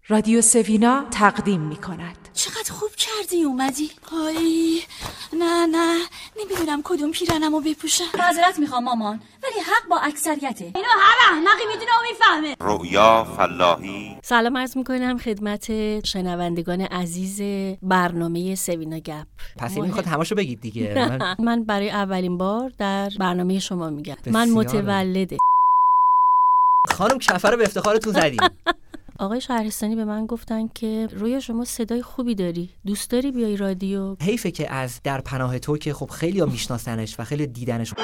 رادیو سوینا تقدیم می‌کند. چقدر خوب کردی اومدی. های نه نمیدونم کدوم پیرنمو بپوشم. معذرت میخوام مامان، ولی حق با اکثریته. اینو هر احمقی میدونه و میفهمه. رؤیا فلاحی. سلام عرض میکنم خدمت شنوندگان عزیز برنامه سوینا گپ. پس این میخواد هماشو بگید دیگه. من برای اولین بار در برنامه شما میگم. من متولده. خانم کفر رو به افتخارتون زدیم. آقای شهرستانی به من گفتن که روی شما صدای خوبی داری، دوست داری بیای رادیو. حیفه که از در پناه تو که خب خیلی ها میشناسنش و خیلی دیدنش.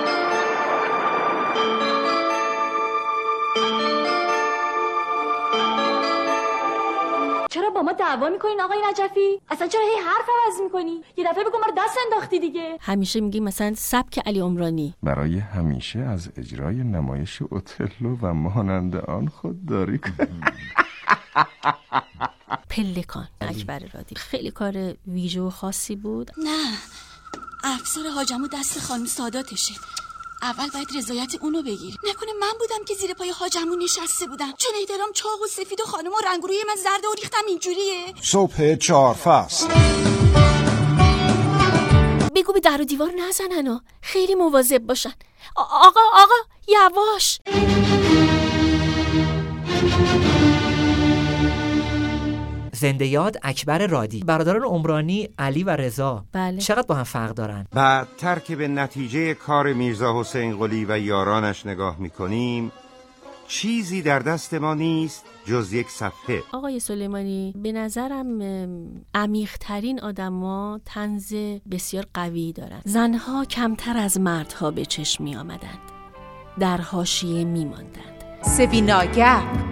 چرا با ما دعوا میکنین آقای نجفی؟ اصلا چرا هی حرف عوض میکنی؟ یه دفعه بگو ما رو دست انداختی دیگه. همیشه میگی مثلا سبک علی عمرانی. برای همیشه از اجرای نمایش اوتلو و مانند آن خودداری کن. پلکان اکبر رادی خیلی کار ویژه و خاصی بود. نه افسر حاجمو دست خانم ساداتشه. اول باید رضایت اونو بگیری. نکنه من بودم که زیر پای حاجمو نشسته بودم. جنیدرام چاق و سفید و خانم و رنگروی من زرد و ریختم اینجوریه. صبح 4 فصل. بگو به در و دیوار نزنن، خیلی مواظب باشن. آقا یواش. زنده یاد اکبر رادی. برادران عمرانی علی و رضا. بله. چقدر با هم فرق دارن؟ بعدتر که به نتیجه کار میرزا حسین قلی و یارانش نگاه میکنیم، چیزی در دست ما نیست جز یک صفحه. آقای سلیمانی به نظرم عمیق‌ترین آدما طنز بسیار قوی دارن. زنها کمتر از مردها به چشم می آمدند، در حاشیه می ماندند. سوینا گپ.